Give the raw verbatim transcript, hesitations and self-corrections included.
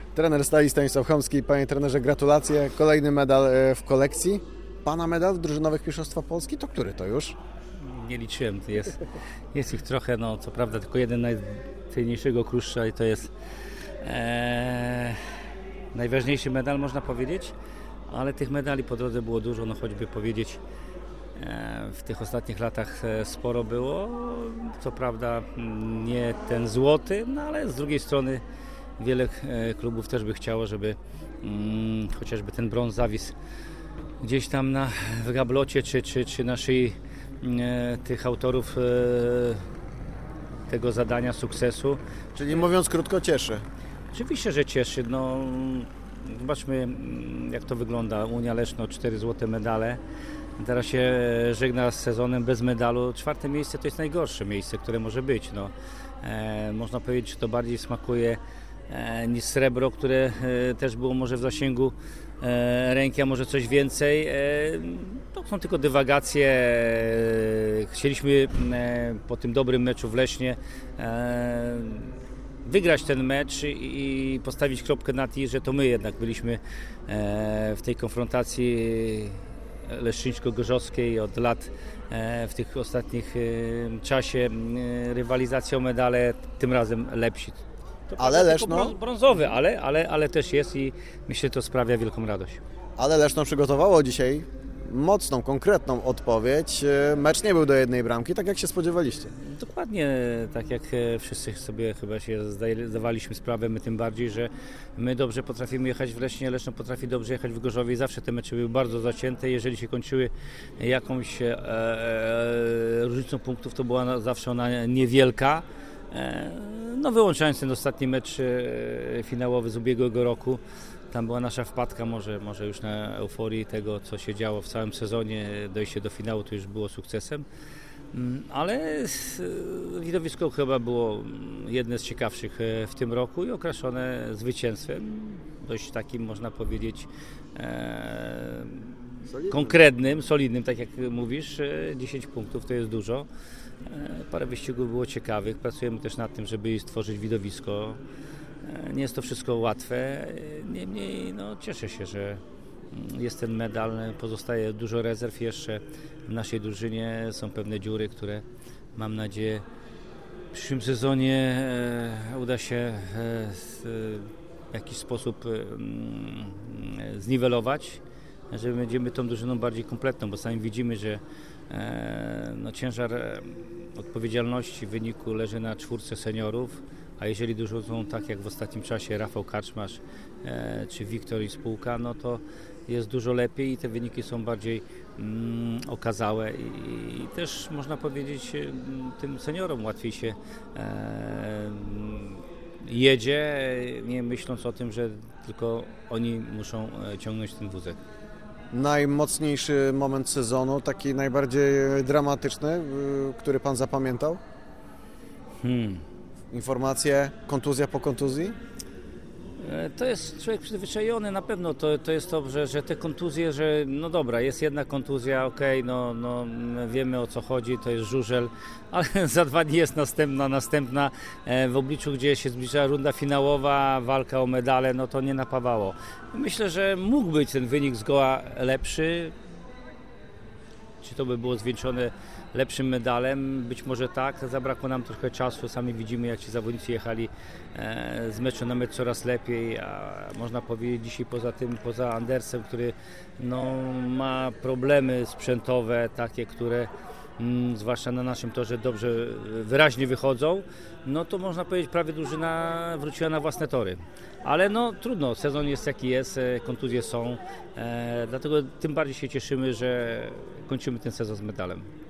Trener Stali Stanisław Chomski. Panie trenerze, gratulacje. Kolejny medal w kolekcji. Pana medal w drużynowych mistrzostwach Polski, to który to już? Nie liczyłem, jest, jest ich trochę, no co prawda tylko jeden najcenniejszego kruszcza i to jest e, najważniejszy medal, można powiedzieć, ale tych medali po drodze było dużo, no choćby powiedzieć e, w tych ostatnich latach sporo było, co prawda nie ten złoty, no ale z drugiej strony wiele e, klubów też by chciało, żeby mm, chociażby ten brąz zawisł gdzieś tam na, w gablocie czy, czy, czy na szyi e, tych autorów e, tego zadania, sukcesu. Czyli mówiąc krótko, cieszy. Oczywiście, że cieszy. No, zobaczmy, jak to wygląda. Unia Leszno, cztery złote medale. Teraz się żegna z sezonem bez medalu. Czwarte miejsce to jest najgorsze miejsce, które może być. No, e, można powiedzieć, że to bardziej smakuje e, niż srebro, które e, też było może w zasięgu e, ręki, a może coś więcej. E, to są tylko dywagacje. E, chcieliśmy e, po tym dobrym meczu w Lesznie e, wygrać ten mecz i postawić kropkę nad i, że to my jednak byliśmy w tej konfrontacji leszczyńsko-gorzowskiej od lat w tych ostatnich czasie rywalizacja o medale, tym razem lepsi. To ale Leszno brązowy, ale, ale, ale też jest i myślę, że to sprawia wielką radość. Ale Leszno przygotowało dzisiaj mocną, konkretną odpowiedź. Mecz nie był do jednej bramki, tak jak się spodziewaliście. Dokładnie, tak jak wszyscy sobie chyba się zdawaliśmy sprawę, my tym bardziej, że my dobrze potrafimy jechać w Lesznie, Leszno potrafi dobrze jechać w Gorzowie i zawsze te mecze były bardzo zacięte. Jeżeli się kończyły jakąś e, e, różnicą punktów, to była zawsze ona niewielka. E, no wyłączając ten ostatni mecz e, finałowy z ubiegłego roku, tam była nasza wpadka, może, może już na euforii tego, co się działo w całym sezonie, dojście do finału to już było sukcesem, ale widowisko chyba było jedne z ciekawszych w tym roku i okraszone zwycięstwem, dość takim można powiedzieć e, konkretnym, solidnym, tak jak mówisz, dziesięć punktów to jest dużo. Parę wyścigów było ciekawych, pracujemy też nad tym, żeby stworzyć widowisko. Nie jest to wszystko łatwe, niemniej no, cieszę się, że jest ten medal, pozostaje dużo rezerw jeszcze w naszej drużynie, są pewne dziury, które mam nadzieję w przyszłym sezonie uda się w jakiś sposób zniwelować, że będziemy tą drużyną bardziej kompletną, bo sami widzimy, że no, ciężar odpowiedzialności w wyniku leży na czwórce seniorów. A jeżeli dużo są tak jak w ostatnim czasie Rafał Kaczmarz e, czy Wiktor i spółka, no to jest dużo lepiej i te wyniki są bardziej mm, okazałe i, i też można powiedzieć tym seniorom łatwiej się e, jedzie, nie myśląc o tym, że tylko oni muszą ciągnąć ten wózek. Najmocniejszy moment sezonu, taki najbardziej dramatyczny, który Pan zapamiętał? Hmm. Informacje, kontuzja po kontuzji? To jest człowiek przyzwyczajony, na pewno to, to jest to, że, że te kontuzje, że no dobra, jest jedna kontuzja, okej, okay, no, no wiemy o co chodzi, to jest żużel, ale za dwa dni jest następna, następna w obliczu, gdzie się zbliża runda finałowa, walka o medale, no to nie napawało. Myślę, że mógł być ten wynik zgoła lepszy, czy to by było zwieńczone lepszym medalem, być może tak, zabrakło nam trochę czasu, sami widzimy jak ci zawodnicy jechali e, z meczu na mecz coraz lepiej, a można powiedzieć dzisiaj poza tym, poza Andersem, który no, ma problemy sprzętowe takie, które mm, zwłaszcza na naszym torze dobrze, wyraźnie wychodzą, no to można powiedzieć prawie drużyna wróciła na własne tory. Ale no trudno, sezon jest jaki jest, kontuzje są, e, dlatego tym bardziej się cieszymy, że kończymy ten sezon z medalem.